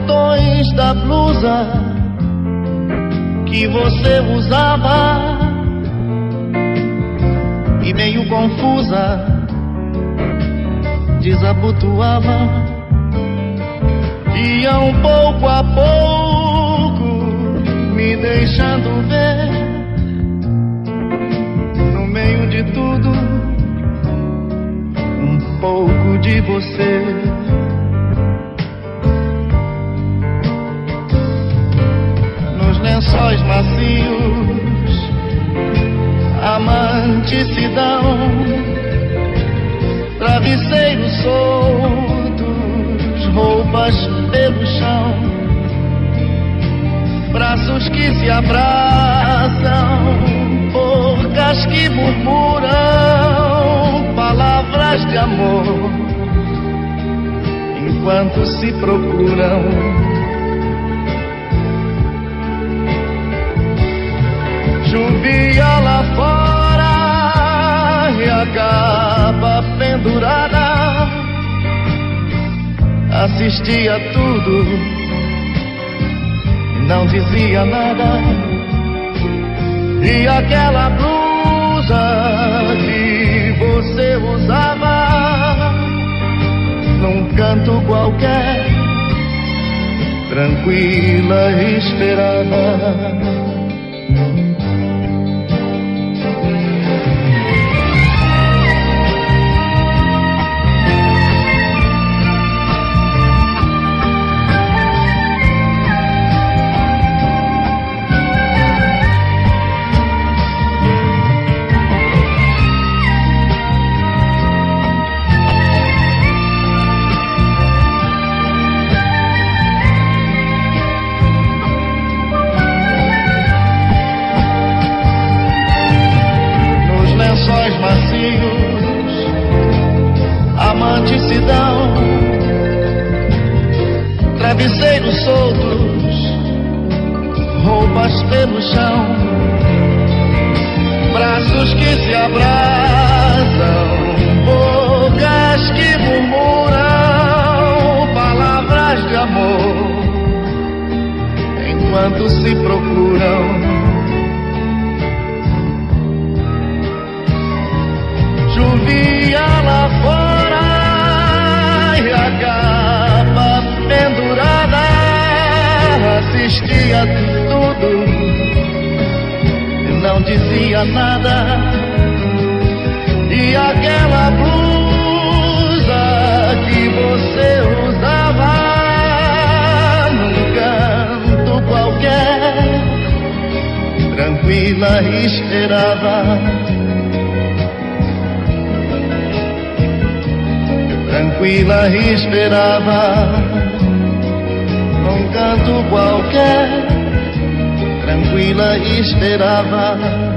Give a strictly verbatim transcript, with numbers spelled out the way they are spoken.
botões da blusa que você usava, e meio confusa desabotoava, ia um pouco a pouco me deixando ver, no meio de tudo, um pouco de você. Nos lençóis macios, amanticidão, travesseiros soltos, roupas pelo chão, braços que se abraçam, bocas que murmuram palavras de amor enquanto se procuram. Chovia lá fora e a capa pendurada, assistia a tudo e não dizia nada. E aquela blusa que você usava, num canto qualquer, tranquila e esperava. Amanticidão, travesseiros soltos, roupas pelo chão, braços que se abraçam, bocas que murmuram palavras de amor enquanto se procuram. Chovia lá fora e a capa pendurada, assistia tudo e não dizia nada. E aquela blusa que você usava, num canto qualquer, tranquila esperava. Tranquila esperava, num canto qualquer, tranquila esperava.